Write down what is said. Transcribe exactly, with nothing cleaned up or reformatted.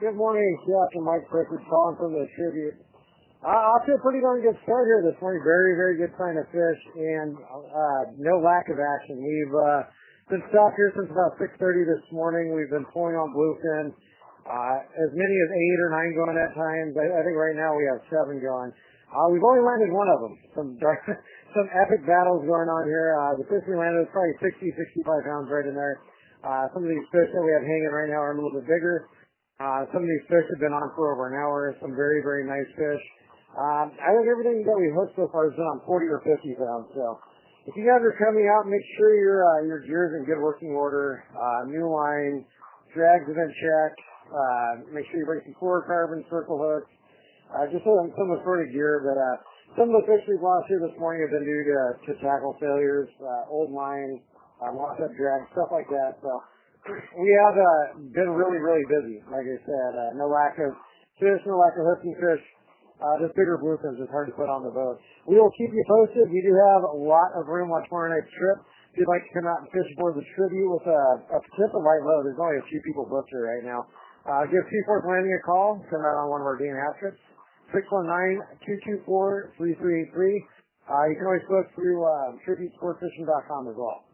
Good morning, Captain Mike Prickard calling from the tribute. Uh, I feel pretty darn good start here this morning. Very, very good sign of fish and uh, no lack of action. We've uh, been stopped here since about six thirty this morning. We've been pulling on bluefin, uh, as many as eight or nine going at times. I, I think right now we have seven going. Uh, we've only landed one of them. Some dark, some epic battles going on here. Uh, the fish we landed was probably sixty, sixty-five pounds right in there. Uh, some of these fish that we have hanging right now are a little bit bigger. Uh, some of these fish have been on for over an hour. Some very, very nice fish. Um, I think everything that we hooked so far has been on forty or fifty pounds. So if you guys are coming out, make sure your uh, your gear's in good working order. Uh, new line, drags have been checked. Uh, make sure you bring some fluorocarbon, circle hooks. Uh, just some, some assorted gear. But uh, some of the fish we've lost here this morning have been due to, to tackle failures, uh, old line, uh, lost up drags, stuff like that. So we have uh, been really, really busy. Like I said, uh, no lack of fish, no lack of hooking fish. Uh, just bigger bluefins is hard to put on the boat. We will keep you posted. We do have a lot of room on tomorrow night's trip. If you'd like to come out and fish aboard the Tribute with a, a tip of light load, there's only a few people booked here right now. Uh, give Seaforth Landing a call. Come out on one of our day and a half trips. six one nine, two two four, three three eight three. Uh, you can always book through uh, tribute sport fishing dot com as well.